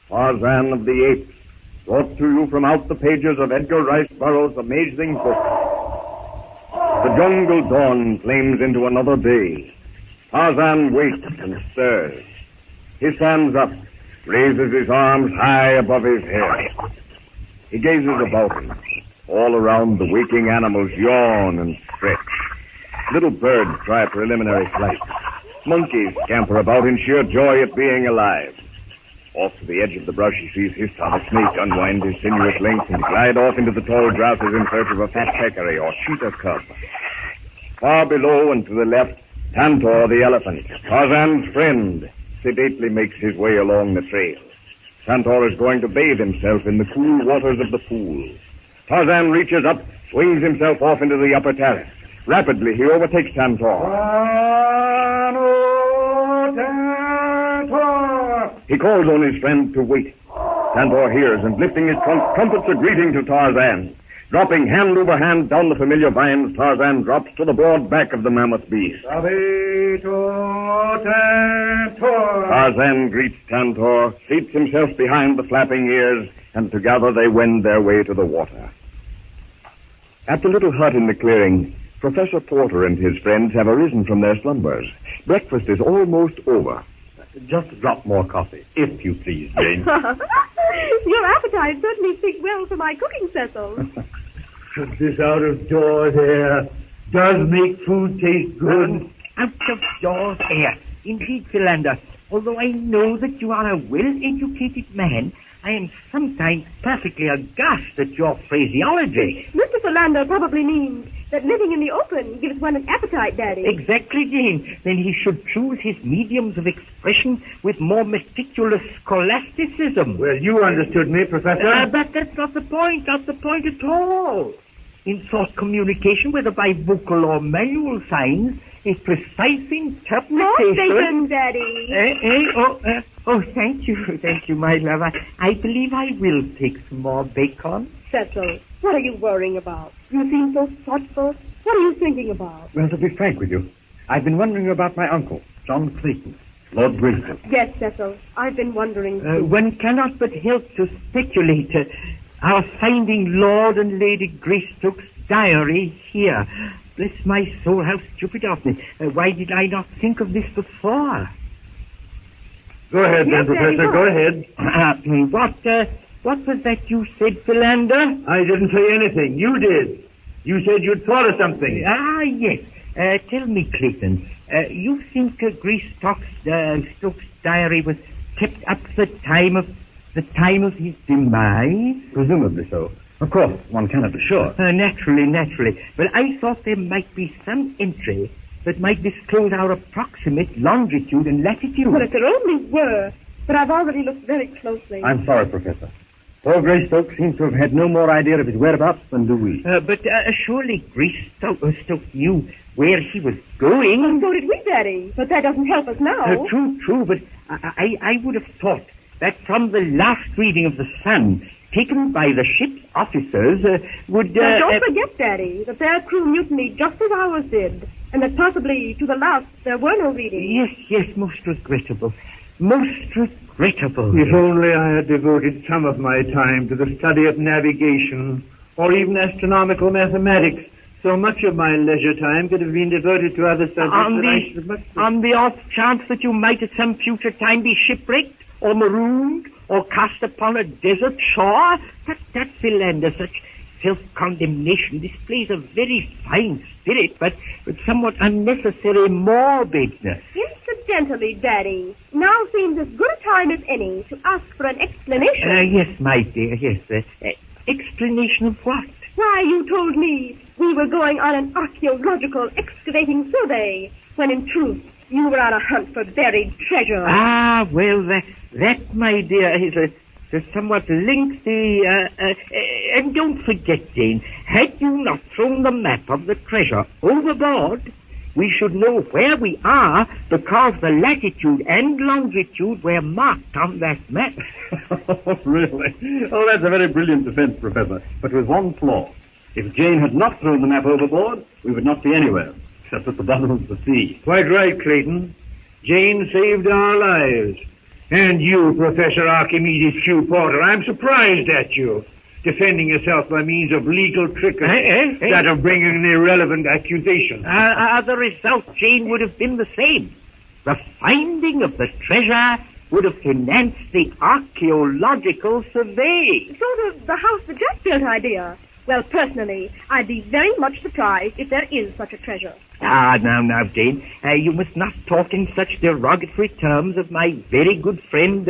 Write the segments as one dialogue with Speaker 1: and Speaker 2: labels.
Speaker 1: Tarzan of the Apes, brought to you from out the pages of Edgar Rice Burroughs' amazing book. The jungle dawn flames into another day. Tarzan wakes and stirs. He stands up, raises his arms high above his head. He gazes about him. All around, the waking animals yawn and stretch. Little birds try preliminary flight. Monkeys scamper about in sheer joy at being alive. Off to the edge of the brush, he sees Histar, the snake, unwind his sinuous length and glide off into the tall grasses in search of a fat peccary or cheetah cub. Far below and to the left, Tantor, the elephant, Tarzan's friend, sedately makes his way along the trail. Tantor is going to bathe himself in the cool waters of the pool. Tarzan reaches up, swings himself off into the upper terrace. Rapidly, he overtakes Tantor. He calls on his friend to wait. Tantor hears, and lifting his trunk, trumpets a greeting to Tarzan. Dropping hand over hand down the familiar vines, Tarzan drops to the broad back of the mammoth beast. Tarzan greets Tantor, seats himself behind the flapping ears, and together they wend their way to the water. At the little hut in the clearing, Professor Porter and his friends have arisen from their slumbers. Breakfast is almost over.
Speaker 2: Just a drop more coffee, if you please, Jane.
Speaker 3: Your appetite certainly speaks well for my cooking, Cecil.
Speaker 4: This out of doors air does make food taste good.
Speaker 5: Out of doors air. Indeed, Philander, although I know that you are a well-educated man, I am sometimes perfectly aghast at your phraseology.
Speaker 3: Mr. Philander probably means that living in the open gives one an appetite, Daddy.
Speaker 5: Exactly, Jane. Then he should choose his mediums of expression with more meticulous scholasticism.
Speaker 4: Well, you understood me, Professor.
Speaker 5: But that's not the point at all. In thought communication, whether by vocal or manual signs, a precise interpretation...
Speaker 3: More bacon, Daddy.
Speaker 5: Thank you, my love. I believe I will take some more bacon.
Speaker 3: Cecil, what are you worrying about? You seem so thoughtful. What are you thinking about?
Speaker 2: Well, to be frank with you, I've been wondering about my uncle, John Clayton, Lord Greystoke.
Speaker 3: Yes, Cecil, I've been wondering too.
Speaker 5: One cannot but help to speculate. Our finding Lord and Lady Greystoke's diary here. Bless my soul, how stupid of me. Why did I not think of this before?
Speaker 4: Go ahead, then, Professor. Go ahead.
Speaker 5: What was that you said, Philander?
Speaker 4: I didn't say anything. You did. You said you'd thought of something.
Speaker 5: Yes. Tell me, Clayton, you think Greystoke's diary was kept up the time of his demise?
Speaker 2: Presumably so. Of course, one cannot be sure.
Speaker 5: Naturally. Well, I thought there might be some entry that might disclose our approximate longitude and latitude.
Speaker 3: Well, if there only were. But I've already looked very closely.
Speaker 2: I'm sorry, Professor. Poor Greystoke seems to have had no more idea of his whereabouts than do we.
Speaker 5: But surely Greystoke knew where he was going.
Speaker 3: And so did we, Daddy. But that doesn't help us now.
Speaker 5: True, but I would have thought that from the last reading of the Sun, taken by the ship's officers, would...
Speaker 3: Now, don't forget, Daddy, that their crew mutinied just as ours did, and that possibly to the last there were no readings.
Speaker 5: Yes, most regrettable. Most regrettable.
Speaker 4: If only I had devoted some of my time to the study of navigation, or even astronomical mathematics, so much of my leisure time could have been devoted to other subjects.
Speaker 5: On the off chance that you might at some future time be shipwrecked, or marooned, or cast upon a desert shore? That Philander, such self-condemnation displays a very fine spirit, but with somewhat unnecessary morbidness.
Speaker 3: Incidentally, Daddy, now seems as good a time as any to ask for an explanation.
Speaker 5: Yes, my dear, yes. Explanation of what?
Speaker 3: Why, you told me we were going on an archaeological excavating survey, when in truth you were on a hunt for buried treasure.
Speaker 5: Well, that, my dear, is a somewhat lengthy, and don't forget, Jane, had you not thrown the map of the treasure overboard, we should know where we are because the latitude and longitude were marked on that map.
Speaker 2: Really? Oh, that's a very brilliant defense, Professor, but with one flaw. If Jane had not thrown the map overboard, we would not be anywhere, except at the bottom of the sea.
Speaker 4: Quite right, Clayton. Jane saved our lives. And you, Professor Archimedes Q. Porter, I'm surprised at you, defending yourself by means of legal trickery, instead of bringing an irrelevant accusation.
Speaker 5: The result, Jane, would have been the same. The finding of the treasure would have financed the archaeological survey.
Speaker 3: Sort of the house that Jack built idea. Well, personally, I'd be very much surprised if there is such a treasure.
Speaker 5: Now, Jane, you must not talk in such derogatory terms of my very good friend,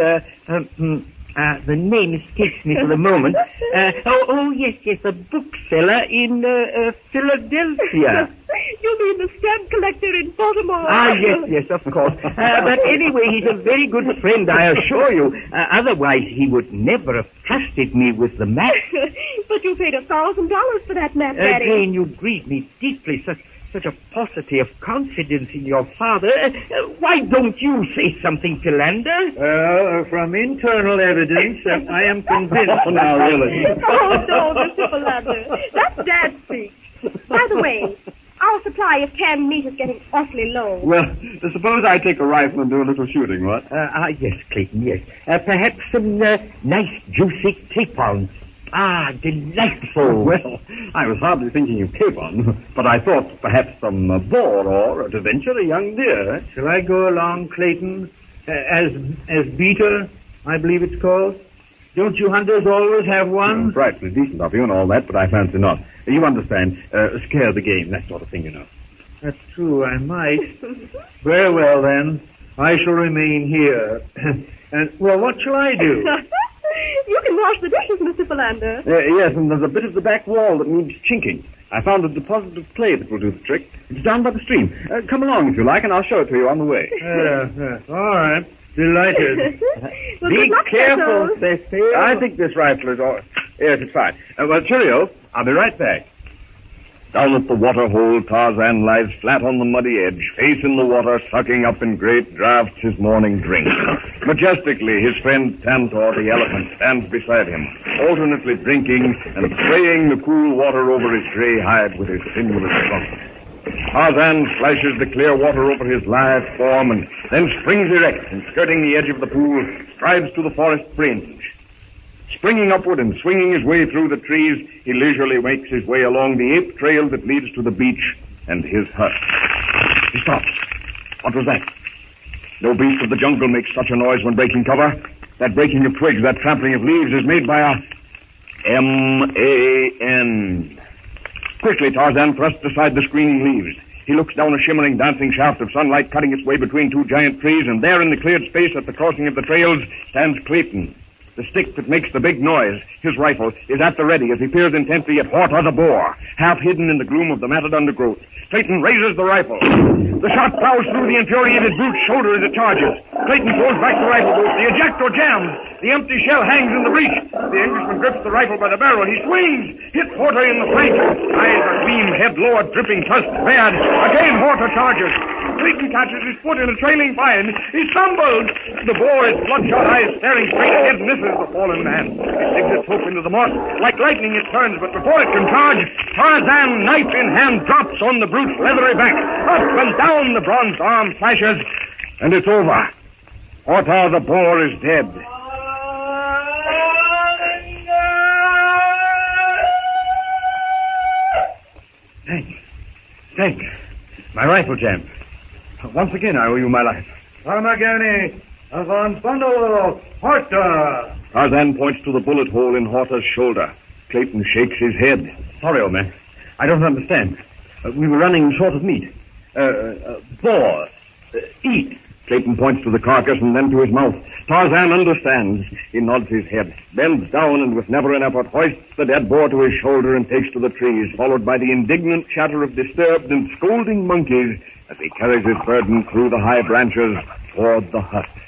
Speaker 5: the name escapes me for the moment. Yes, a bookseller in Philadelphia.
Speaker 3: You mean the stamp collector in Baltimore?
Speaker 5: Yes, of course. But anyway, he's a very good friend, I assure you. Otherwise, he would never have trusted me with the map.
Speaker 3: But you paid $1,000 for that map, Daddy.
Speaker 5: Jane, you grieve me deeply. Such a paucity of confidence in your father. Why don't you say something, Philander?
Speaker 4: From internal evidence, I am convinced now, really.
Speaker 3: Oh, no, Mr. Philander. That's Dad's speech. By the way, our supply of canned meat is getting awfully low.
Speaker 2: Well, suppose I take a rifle and do a little shooting, what?
Speaker 5: Yes, Clayton, yes. Perhaps some nice, juicy capons. Delightful.
Speaker 2: Well, I was hardly thinking of capon, but I thought perhaps some boar or, to venture, a young deer.
Speaker 4: Shall I go along, Clayton, as beater, I believe it's called? Don't you hunters always have one?
Speaker 2: Frightfully decent of you and all that, but I fancy not. You understand, scare the game, that sort of thing, you know.
Speaker 4: That's true, I might. Very well, then. I shall remain here. What shall I do?
Speaker 3: You can wash the dishes, Mr. Philander.
Speaker 2: Yes, and there's a bit of the back wall that needs chinking. I found a deposit of clay that will do the trick. It's down by the stream. Come along, if you like, and I'll show it to you on the way.
Speaker 4: All right. Delighted.
Speaker 3: Well,
Speaker 2: Be careful,
Speaker 3: Cecil.
Speaker 2: I think this rifle is all... Yes, it's fine. Well, cheerio. I'll be right back.
Speaker 1: Down at the water hole, Tarzan lies flat on the muddy edge, face in the water, sucking up in great draughts his morning drink. Majestically, his friend Tantor, the elephant, stands beside him, alternately drinking and spraying the cool water over his gray hide with his sinuous trunk. Tarzan splashes the clear water over his lithe form and then springs erect and, skirting the edge of the pool, strides to the forest fringe. Springing upward and swinging his way through the trees, he leisurely makes his way along the ape trail that leads to the beach and his hut. He stops. What was that? No beast of the jungle makes such a noise when breaking cover. That breaking of twigs, that trampling of leaves is made by a M-A-N. Quickly, Tarzan thrusts aside the screening leaves. He looks down a shimmering, dancing shaft of sunlight cutting its way between two giant trees, and there in the cleared space at the crossing of the trails stands Clayton. The stick that makes the big noise, his rifle, is at the ready as he peers intently at Horta the boar, half hidden in the gloom of the matted undergrowth. Clayton raises the rifle. The shot plows through the infuriated brute's shoulder as it charges. Clayton throws back the rifle bolt. The ejector jams. The empty shell hangs in the breech. The Englishman grips the rifle by the barrel. He swings, hits Horta in the flank. Eyes are gleam, head lowered, dripping, tusks bared. Again Horta charges. Clayton catches his foot in a trailing vine. He stumbles. The boar, its bloodshot eyes staring straight ahead, misses the fallen man. It digs its hoof into the moss. Like lightning it turns, but before it can charge, Tarzan, knife in hand, drops on the brute's leathery back. Up and down the bronzed arm flashes, and it's over. Horta the boar is dead.
Speaker 2: Thanks. My rifle jammed. Once again, I owe you my life.
Speaker 4: Armagani, avant bundle, Horta.
Speaker 1: Tarzan points to the bullet hole in Horta's shoulder. Clayton shakes his head.
Speaker 2: Sorry, old man. I don't understand. We were running short of meat. Boar. Eat.
Speaker 1: Clayton points to the carcass and then to his mouth. Tarzan understands. He nods his head, bends down, and with never an effort hoists the dead boar to his shoulder and takes to the trees, followed by the indignant chatter of disturbed and scolding monkeys as he carries his burden through the high branches toward the hut.